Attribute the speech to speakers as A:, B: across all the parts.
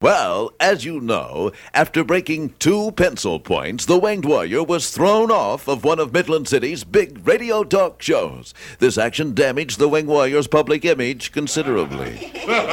A: Well, as you know, after breaking 2 pencil points, the Winged Warrior was thrown off of one of Midland City's big radio talk shows. This action damaged the Winged Warrior's public image considerably.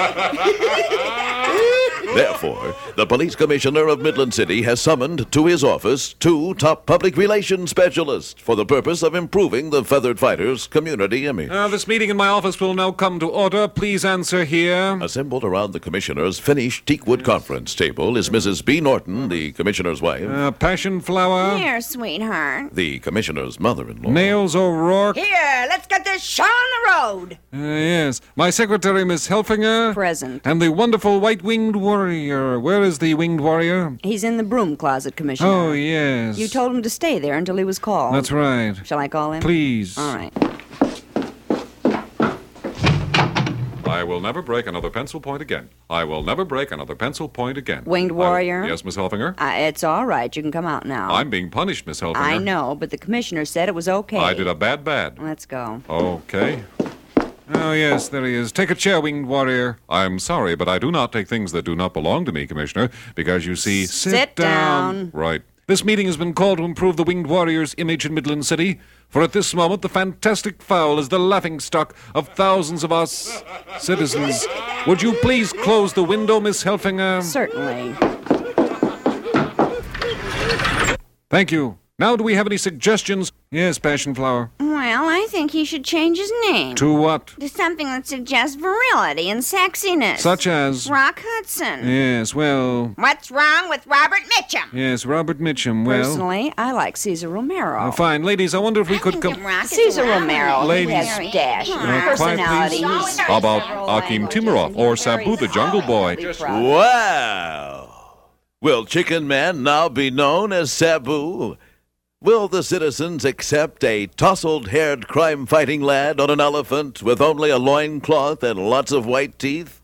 A: Therefore, the police commissioner of Midland City has summoned to his office 2 top public relations specialists for the purpose of improving the Feathered Fighters' community image.
B: This meeting in my office will now come to order. Please answer here.
A: Assembled around the commissioner's finished teakwood conference table is Mrs. B. Norton, the commissioner's wife.
B: Passion Flower.
C: Here, sweetheart.
A: The commissioner's mother-in-law.
B: Nails O'Rourke.
D: Here, let's get this show on the road.
B: Yes. My secretary, Miss Helfinger.
C: Present.
B: And the wonderful white-winged warrior. Where is the winged warrior?
C: He's in the broom closet, Commissioner.
B: Oh, yes.
C: You told him to stay there until he was called.
B: That's right.
C: Shall I call him?
B: Please.
C: All right.
B: I will never break another pencil point again. I will never break another pencil point again.
C: Winged warrior?
B: Yes, Miss Helfinger?
C: It's all right. You can come out now.
B: I'm being punished, Miss Helfinger.
C: I know, but the commissioner said it was okay.
B: I did a bad.
C: Let's go.
B: Okay. Oh, yes, there he is. Take a chair, winged warrior. I'm sorry, but I do not take things that do not belong to me, Commissioner, because you see...
C: Sit down.
B: Right. This meeting has been called to improve the winged warrior's image in Midland City, for at this moment the fantastic fowl is the laughingstock of thousands of us citizens. Would you please close the window, Miss Helfinger?
C: Certainly.
B: Thank you. Now, do we have any suggestions? Yes, Passion Flower.
C: Well, I think he should change his name.
B: To what?
C: To something that suggests virility and sexiness.
B: Such as?
C: Rock Hudson.
B: Yes, well...
D: What's wrong with Robert Mitchum?
B: Yes, Robert Mitchum, well...
C: Personally, I like Caesar Romero.
B: Fine. Ladies, I wonder if we could come...
C: Caesar Romero.
B: Ladies.
C: He has dash.
B: Quiet,
C: Personality.
B: please.
C: He's
B: How about
C: several
B: Akim
C: languages,
B: Timirov
C: and
B: or
C: he's very
B: Sabu the Jungle Boy?
C: solidly proud.
A: Wow! Will Chicken Man now be known as Sabu? Will the citizens accept a tousled-haired crime-fighting lad on an elephant with only a loincloth and lots of white teeth?